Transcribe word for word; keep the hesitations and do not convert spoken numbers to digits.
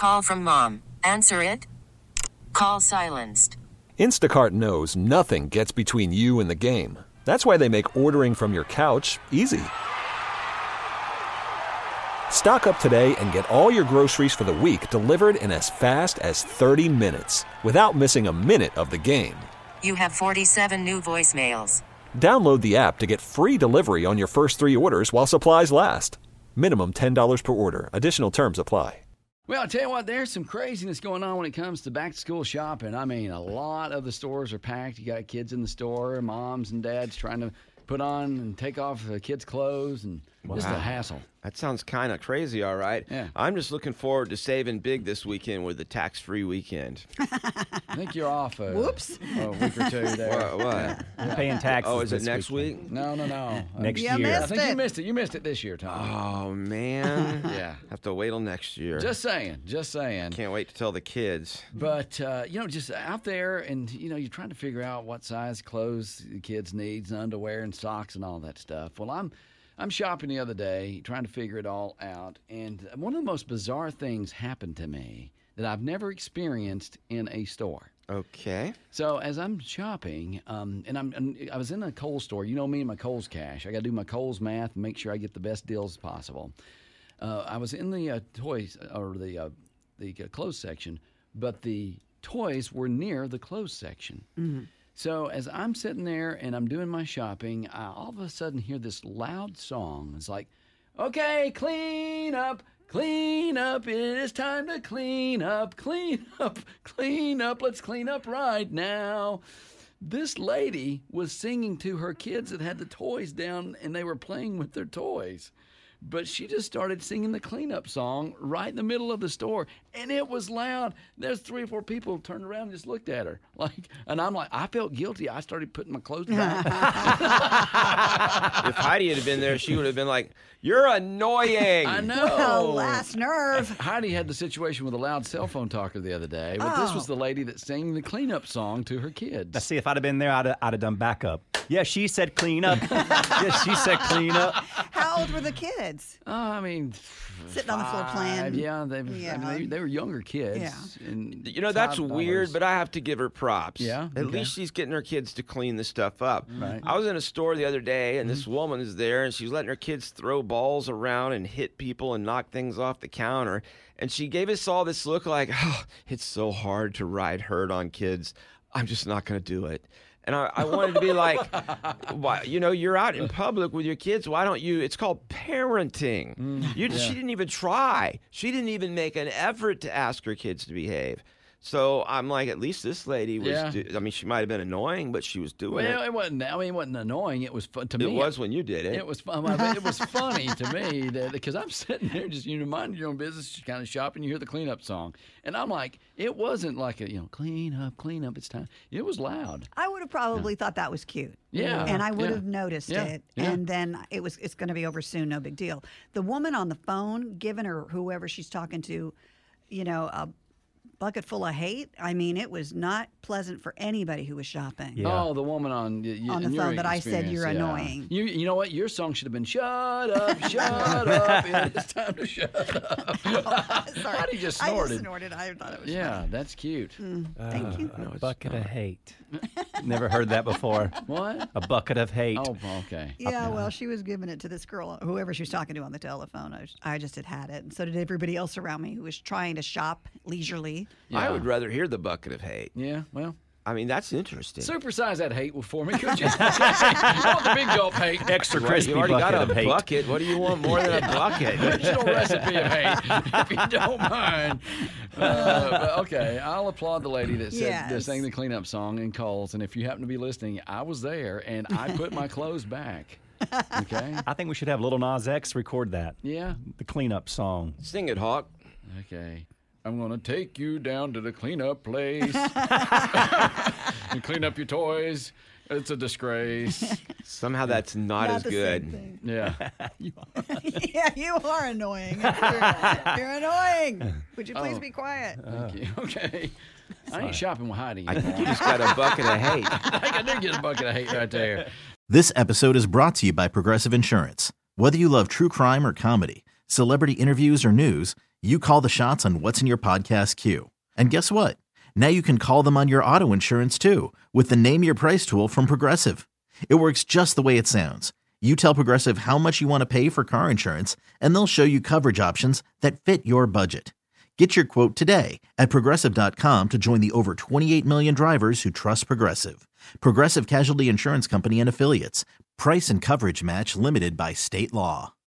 Call from mom. Answer it. Call silenced. Instacart knows nothing gets between you and the game. That's why they make ordering from your couch easy. Stock up today and get all your groceries for the week delivered in as fast as thirty minutes without missing a minute of the game. You have forty-seven new voicemails. Download the app to get free delivery on your first three orders while supplies last. Minimum ten dollars per order. Additional terms apply. Well, I'll tell you what, there's some craziness going on when it comes to back-to-school shopping. I mean, a lot of the stores are packed. You got kids in the store, moms and dads trying to put on and take off the kids' clothes, and wow. Just a hassle. That sounds kind of crazy, all right. Yeah. I'm just looking forward to saving big this weekend with the tax-free weekend. I think you're off a, Whoops. a week or two there. What? what? Yeah. You're paying taxes. Oh, is it next weekend. week? No, no, no. Next you year. Missed I think it. you missed it. You missed it this year, Tom. Oh, man. Yeah. Have to wait till next year. Just saying. Just saying. Can't wait to tell the kids. But, uh, you know, just out there and, you know, you're trying to figure out what size clothes the kids need and underwear and socks and all that stuff. Well, I'm I'm shopping the other day trying to figure it all out. And one of the most bizarre things happened to me that I've never experienced in a store. Okay. So as I'm shopping, um, and I'm, and I was in a Kohl's store. You know me and my Kohl's cash. I got to do my Kohl's math and make sure I get the best deals possible. Uh, I was in the uh, toys or the uh, the uh, clothes section, but the toys were near the clothes section. Mm-hmm. So as I'm sitting there and I'm doing my shopping, I all of a sudden hear this loud song. It's like, okay, clean up, clean up. It is time to clean up, clean up, clean up. Let's clean up right now. This lady was singing to her kids that had the toys down and they were playing with their toys. But she just started singing the cleanup song right in the middle of the store, and it was loud. There's three or four people turned around and just looked at her, like, and I'm like, I felt guilty. I started putting my clothes back. If Heidi had been there, she would have been like, "You're annoying." I know. Well, last nerve. Heidi had the situation with a loud cell phone talker the other day, but this was the lady that sang the cleanup song to her kids. Now, see, if I'd have been there, I'd have, I'd have done backup. Yeah, she said clean up. Yeah, she said clean up. How old were the kids? Oh, I mean, Sitting on the floor five, playing. Yeah, they, Yeah. I mean, they, they were younger kids. Yeah. And You know, that's toddlers. weird, but I have to give her props. Yeah? At Okay. least she's getting her kids to clean this stuff up. Right. I was in a store the other day, and this woman is there, and she's letting her kids throw balls around and hit people and knock things off the counter. And she gave us all this look like, oh, it's so hard to ride herd on kids. I'm just not going to do it. And I, I wanted to be like, why, you know, you're out in public with your kids. Why don't you? It's called parenting. Mm, you, yeah. She didn't even try. She didn't even make an effort to ask her kids to behave. So I'm like, at least this lady was. Yeah. Do, I mean, she might have been annoying, but she was doing Well, it. it wasn't. I mean, it wasn't annoying. It was fun to It me. was when you did it. It was fun. I mean, it was funny to me that because I'm sitting there just you know minding your own business, just kind of shopping. You hear the cleanup song, and I'm like, it wasn't like a you know clean up, clean up. It's time. It was loud. I would have probably thought that was cute. Yeah. And I would Yeah. have noticed Yeah. it. Yeah. And then it was it's going to be over soon, no big deal. The woman on the phone giving her whoever she's talking to, you know, a bucket full of hate. I mean, it was not pleasant for anybody who was shopping. Yeah. Oh, the woman on y- y- On the in your phone that I said experience, you're yeah. annoying. You you know what? Your song should have been "Shut up, shut up." It's time to shut up. Sorry. Heidi just I snorted. just snorted. I thought it was Yeah, funny. that's cute. Thank you. A bucket of hate. Never heard that before. What? A bucket of hate. Oh, okay. Yeah, well, she was giving it to this girl, whoever she was talking to on the telephone. I, was, I just had had it, and so did everybody else around me who was trying to shop leisurely. I Yeah. would rather hear the bucket of hate. Yeah, well, I mean, that's interesting. supersize that hate for me, could you? I want the big gulp hate. Extra Well, crispy you already bucket got of a hate. bucket. What do you want more than a bucket? Original recipe of hate, if you don't mind. Uh, but okay, I'll applaud the lady that said that Yes. sang the cleanup song in Kohl's. And if you happen to be listening, I was there and I put my clothes back. Okay. I think we should have Little Nas X record that. Yeah. The cleanup song. Sing it, Hawk. Okay. I'm going to take you down to the cleanup place and clean up your toys. It's a disgrace. Somehow that's not, Not as the same good. thing. Yeah. Yeah, you are annoying. You're, you're annoying. Would you please Oh. be quiet? Thank you. Okay. I ain't shopping with Heidi. I think you just got a bucket of hate. I think I did get a bucket of hate right there. This episode is brought to you by Progressive Insurance. Whether you love true crime or comedy, celebrity interviews or news, You call the shots on what's in your podcast queue. And guess what? Now you can call them on your auto insurance too with the Name Your Price tool from Progressive. It works just the way it sounds. You tell Progressive how much you want to pay for car insurance, and they'll show you coverage options that fit your budget. Get your quote today at Progressive dot com to join the over twenty-eight million drivers who trust Progressive. Progressive Casualty Insurance Company and Affiliates. Price and coverage match limited by state law.